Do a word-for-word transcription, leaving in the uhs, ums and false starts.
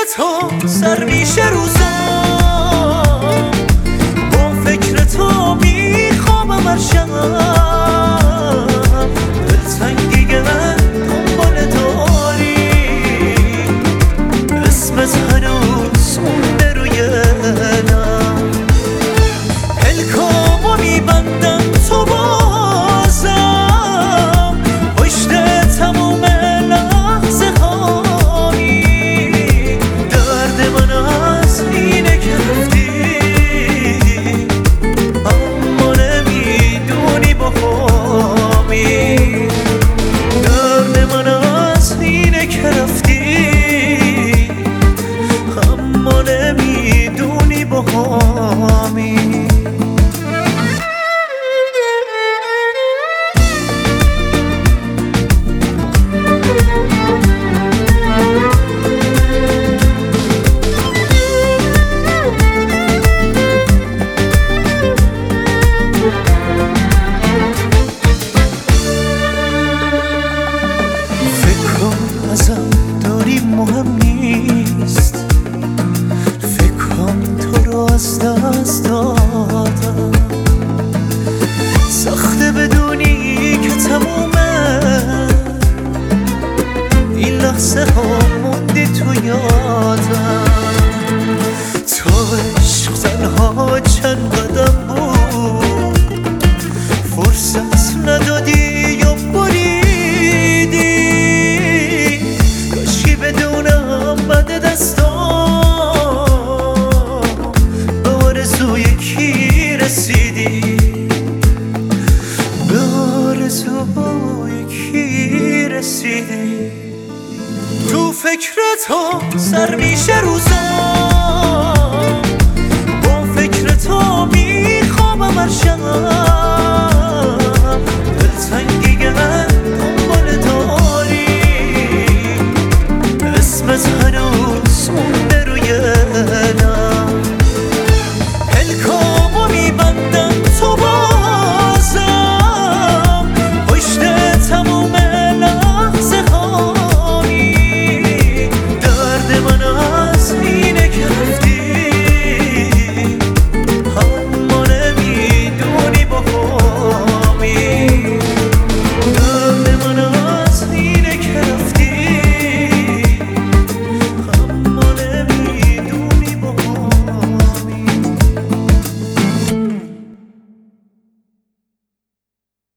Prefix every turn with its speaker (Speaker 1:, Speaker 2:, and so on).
Speaker 1: تو سر میشه روزا، با فکر تو میخوابم هر شب، دلتنگی من دنبال داری، اسمت هنوز مونده روی دلم، پلکامو میبندم تو بازم، پشت تموم لحظه هایی، درد من از اینه که رفتی، اما نمیدونی با همی، درد من از اینه که رفتی، اما نمیدونی با همی. ازم داری مهم نیست، فکرم تو رو از دست دادم، سخته بدونی که تمومه این لحظه ها موندی تو یادم، تو عشق تنها چند قدم بود، فرصت ندادی یا بریدی، کاشکی بدونم بد دستام به آرزوی کی رسیدی، به آرزوی کی رسیدی، تو فکر تو سر میشه روزا،